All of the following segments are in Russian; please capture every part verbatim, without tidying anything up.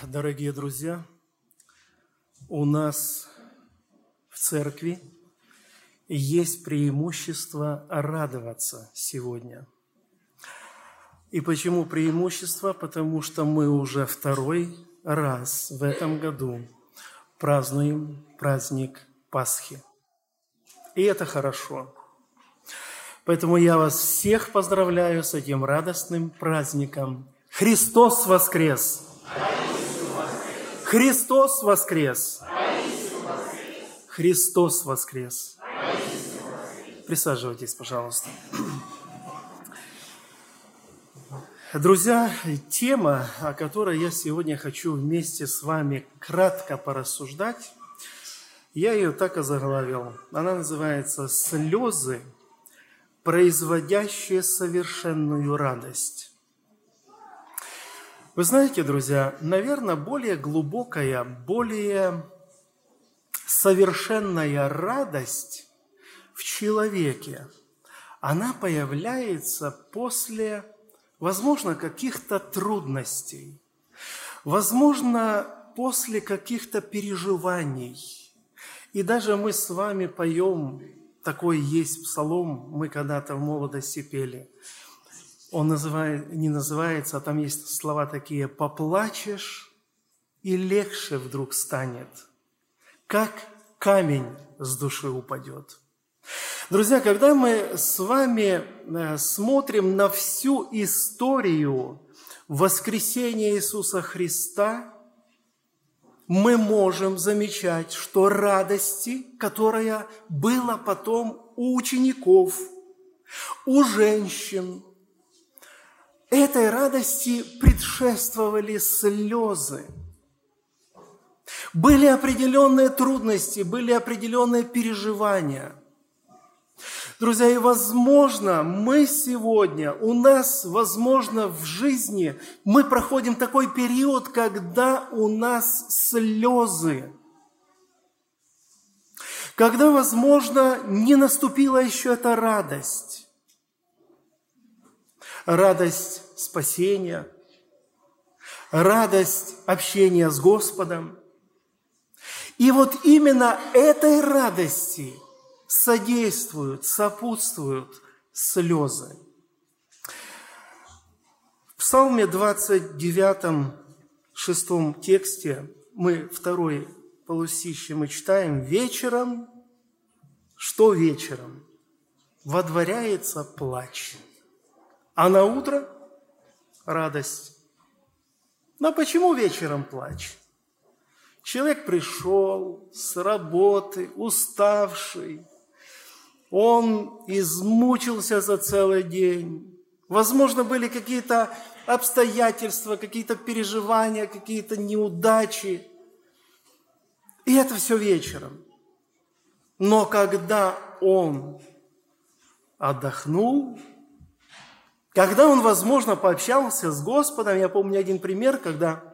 Дорогие друзья, у нас в церкви есть преимущество радоваться сегодня. И почему преимущество? Потому что мы уже второй раз в этом году празднуем праздник Пасхи. И это хорошо. Поэтому я вас всех поздравляю с этим радостным праздником. Христос воскрес! Христос воскрес! Христос воскрес! Присаживайтесь, пожалуйста. Друзья, тема, о которой я сегодня хочу вместе с вами кратко порассуждать, я ее так озаглавил. Она называется «Слезы, производящие совершенную радость». Вы знаете, друзья, наверное, более глубокая, более совершенная радость в человеке, она появляется после, возможно, каких-то трудностей, возможно, после каких-то переживаний. И даже мы с вами поем, такой есть псалом, мы когда-то в молодости пели. Он называет, не называется, а там есть слова такие: «Поплачешь, и легче вдруг станет, как камень с души упадет». Друзья, когда мы с вами смотрим на всю историю воскресения Иисуса Христа, мы можем замечать, что радости, которая была потом у учеников, у женщин, этой радости предшествовали слезы. Были определенные трудности, были определенные переживания. Друзья, и возможно, мы сегодня, у нас, возможно, в жизни мы проходим такой период, когда у нас слезы. Когда, возможно, не наступила еще эта радость. Радость спасения, радость общения с Господом. И вот именно этой радости содействуют, сопутствуют слезы. В Псалме двадцать девятом, шестом тексте, мы второй полустище мы читаем: «Вечером, что вечером? Водворяется плач, а на утро радость». Но почему вечером плач? Человек пришел с работы, уставший, он измучился за целый день. Возможно, были какие-то обстоятельства, какие-то переживания, какие-то неудачи. И это все вечером. Но когда он отдохнул, когда он, возможно, пообщался с Господом, я помню один пример, когда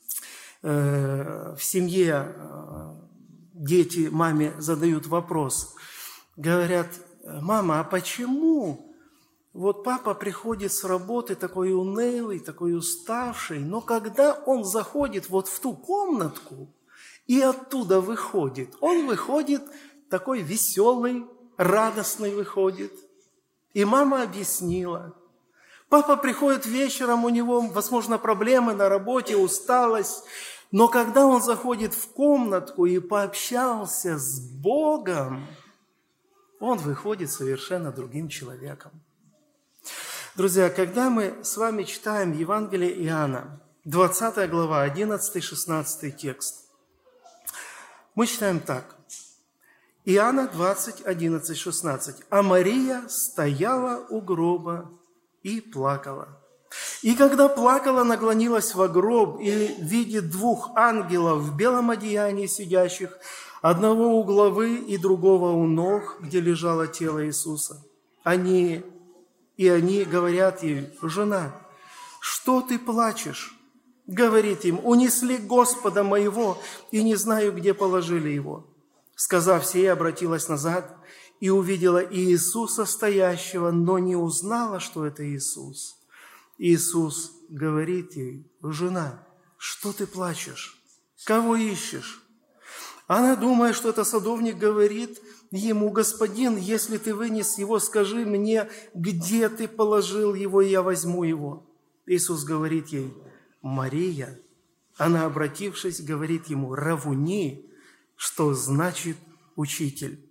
э, в семье э, дети маме задают вопрос, говорят: «Мама, а почему вот папа приходит с работы такой унылый, такой уставший, но когда он заходит вот в ту комнатку и оттуда выходит, он выходит такой веселый, радостный выходит». И мама объяснила: папа приходит вечером, у него, возможно, проблемы на работе, усталость, но когда он заходит в комнатку и пообщался с Богом, он выходит совершенно другим человеком. Друзья, когда мы с вами читаем Евангелие Иоанна, двадцатая глава, одиннадцатый-шестнадцатый текст, мы читаем так. Иоанна двадцать, одиннадцать, шестнадцать. «А Мария стояла у гроба и плакала. И когда плакала, наклонилась во гроб и видит двух ангелов в белом одеянии сидящих, одного у главы и другого у ног, где лежало тело Иисуса. Они, и они говорят ей: жена, что ты плачешь? Говорит им: унесли Господа моего, и не знаю, где положили его. Сказав сие, обратилась назад и увидела Иисуса стоящего, но не узнала, что это Иисус. Иисус говорит ей: жена, что ты плачешь? Кого ищешь? Она, думая, что это садовник, говорит ему: господин, если ты вынес его, скажи мне, где ты положил его, и я возьму его. Иисус говорит ей: Мария. Она, обратившись, говорит ему: равуни, что значит учитель.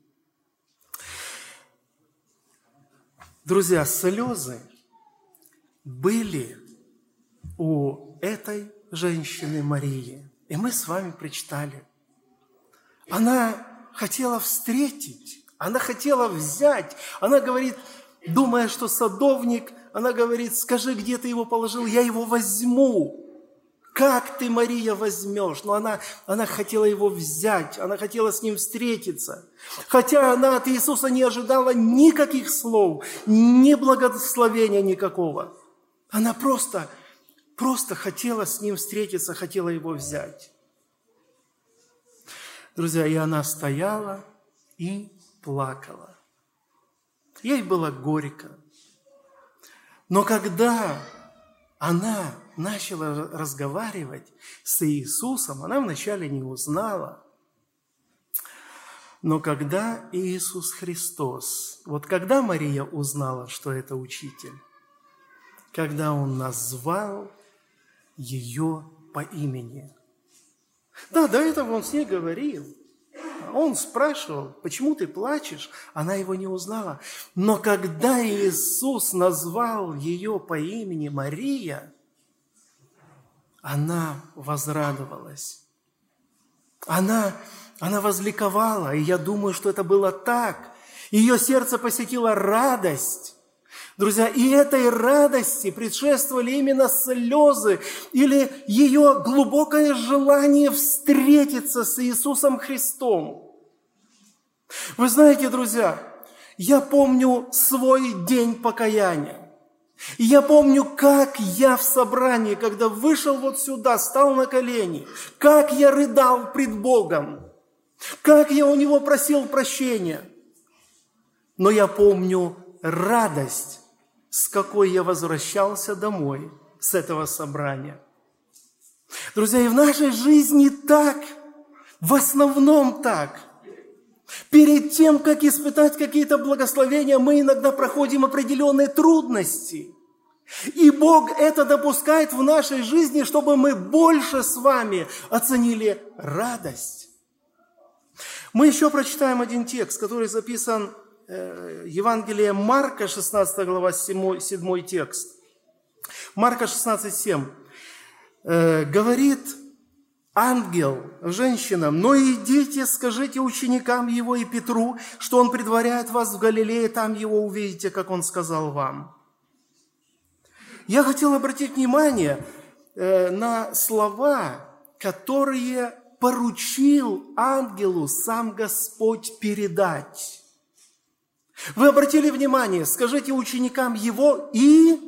Друзья, слезы были у этой женщины Марии. И мы с вами прочитали. Она хотела встретить, она хотела взять. Она говорит, думая, что садовник, она говорит: скажи, где ты его положил, я его возьму. Как ты, Мария, возьмешь? Но она, она хотела его взять, она хотела с ним встретиться. Хотя она от Иисуса не ожидала никаких слов, ни благословения никакого. Она просто, просто хотела с ним встретиться, хотела его взять. Друзья, и она стояла и плакала. Ей было горько. Но когда она начала разговаривать с Иисусом, она вначале не узнала. Но когда Иисус Христос, вот когда Мария узнала, что это учитель, когда Он назвал ее по имени. Да, до этого Он с ней говорил. Он спрашивал: почему ты плачешь? Она его не узнала. Но когда Иисус назвал ее по имени Мария, она возрадовалась. Она, она возликовала, и я думаю, что это было так. Ее сердце посетила радость. Друзья, и этой радости предшествовали именно слезы или ее глубокое желание встретиться с Иисусом Христом. Вы знаете, друзья, я помню свой день покаяния. И я помню, как я в собрании, когда вышел вот сюда, стал на колени, как я рыдал пред Богом, как я у Него просил прощения. Но я помню радость, с какой я возвращался домой с этого собрания. Друзья, и в нашей жизни так, в основном так. Перед тем, как испытать какие-то благословения, мы иногда проходим определенные трудности. И Бог это допускает в нашей жизни, чтобы мы больше с вами оценили радость. Мы еще прочитаем один текст, который записан в Евангелии Марка, шестнадцатая глава, седьмой текст. Марка шестнадцать семь. Говорит ангел женщинам: но идите, скажите ученикам его и Петру, что он предваряет вас в Галилее, там его увидите, как он сказал вам. Я хотел обратить внимание на слова, которые поручил ангелу сам Господь передать. Вы обратили внимание, скажите ученикам его и...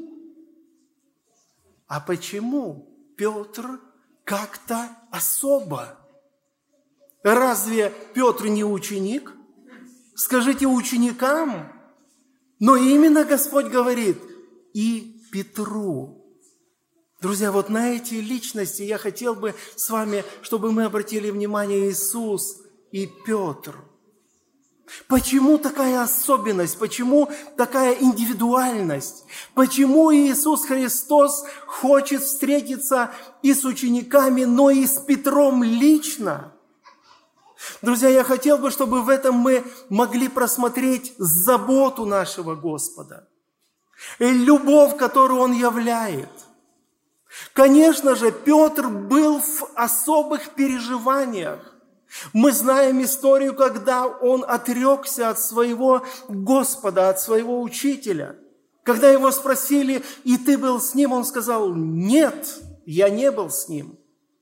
А почему Петр как-то особо? Разве Петр не ученик? Скажите ученикам. Но именно Господь говорит и Петру. Друзья, вот на эти личности я хотел бы с вами, чтобы мы обратили внимание: Иисус и Петр. Почему такая особенность? Почему такая индивидуальность? Почему Иисус Христос хочет встретиться и с учениками, но и с Петром лично? Друзья, я хотел бы, чтобы в этом мы могли просмотреть заботу нашего Господа, и любовь, которую Он являет. Конечно же, Петр был в особых переживаниях. Мы знаем историю, когда он отрекся от своего Господа, от своего учителя. Когда его спросили: и ты был с ним? Он сказал: нет, я не был с ним.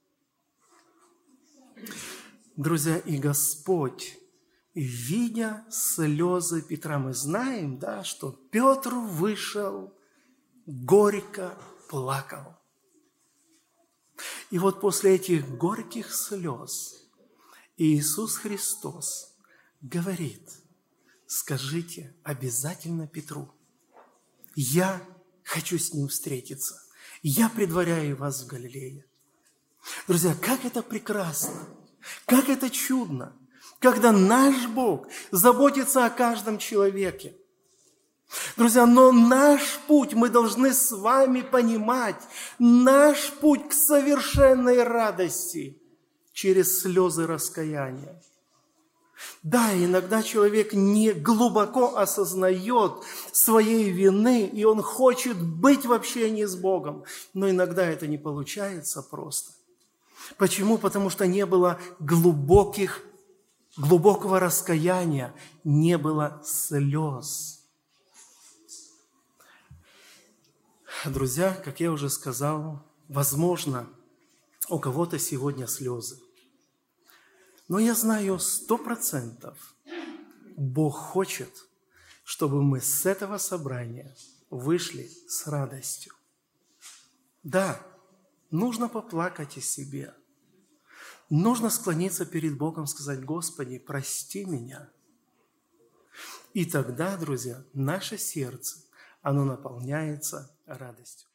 Друзья, и Господь, видя слезы Петра, мы знаем, да, что Петр вышел, горько плакал. И вот после этих горьких слез Иисус Христос говорит: скажите обязательно Петру, я хочу с ним встретиться, я предваряю вас в Галилее. Друзья, как это прекрасно, как это чудно, когда наш Бог заботится о каждом человеке. Друзья, но наш путь, мы должны с вами понимать, наш путь к совершенной радости через слезы раскаяния. Да, иногда человек не глубоко осознает своей вины, и он хочет быть в общении с Богом, но иногда это не получается просто. Почему? Потому что не было глубоких, глубокого раскаяния, не было слез. Друзья, как я уже сказал, возможно, у кого-то сегодня слезы. Но я знаю сто процентов, Бог хочет, чтобы мы с этого собрания вышли с радостью. Да, нужно поплакать о себе. Нужно склониться перед Богом, сказать: Господи, прости меня. И тогда, друзья, наше сердце, оно наполняется радостью.